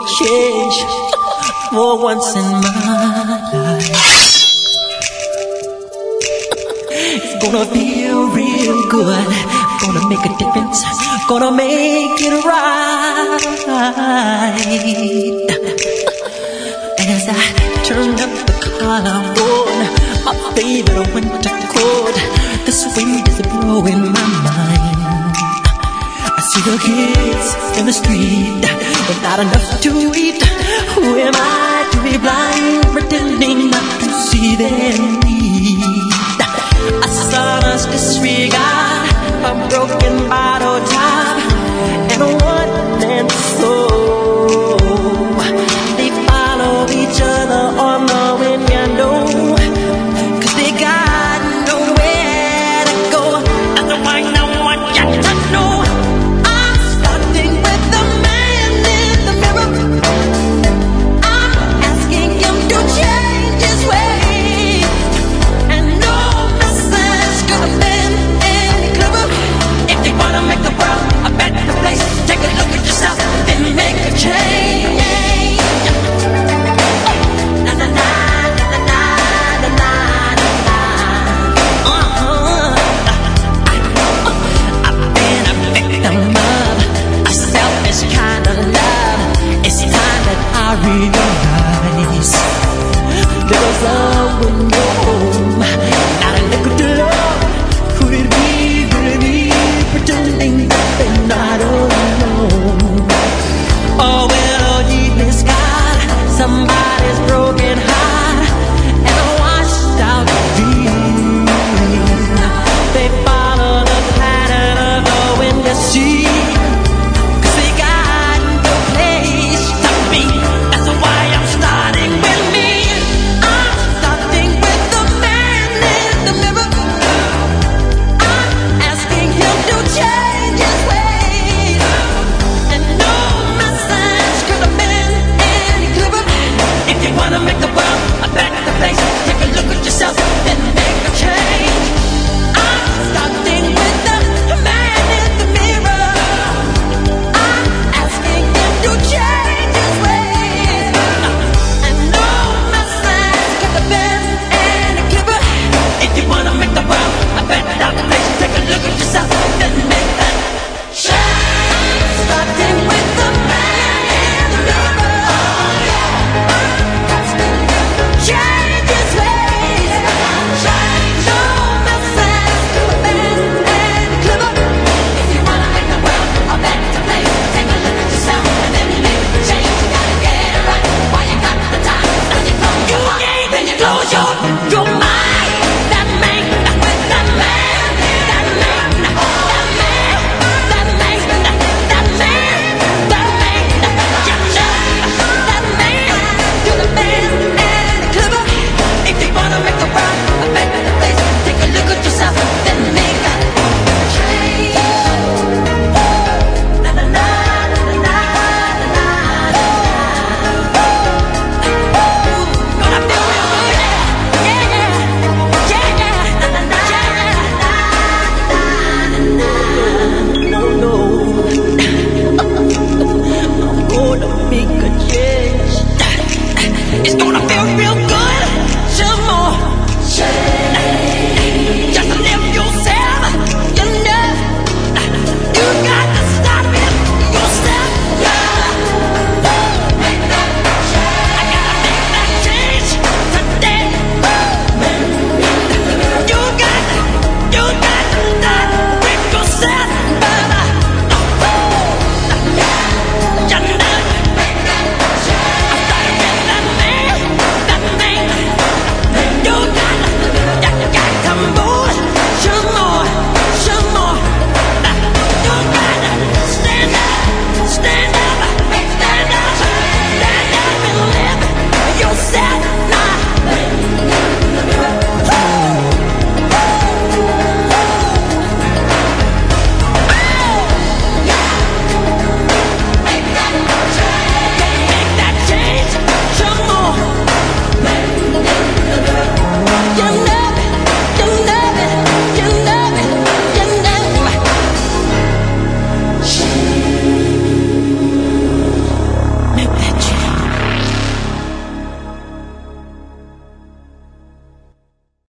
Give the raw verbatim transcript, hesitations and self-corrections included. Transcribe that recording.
change for once in my life. It's gonna feel real good, gonna make a difference, gonna make it right. As I turn up the collarbone, my favorite winter coat, this wind is blowing my mind. I see the kids in the street with not enough to eat. Who am I to be blind, pretending not to see their need? A son's disregard, a broken bottle top, and a one-man soul. They follow each other on the window, 'cause they got nowhere to go. That's why I want you to know I'm starting with the man in the mirror. I'm asking him to change his ways, and no message could have been any clearer. If you wanna make the world a better place, take a look at yourself and make a change. Na na na na na na na na. Uh-huh. I've been a victim of a selfish kind of love. It's time that I realize there's love with no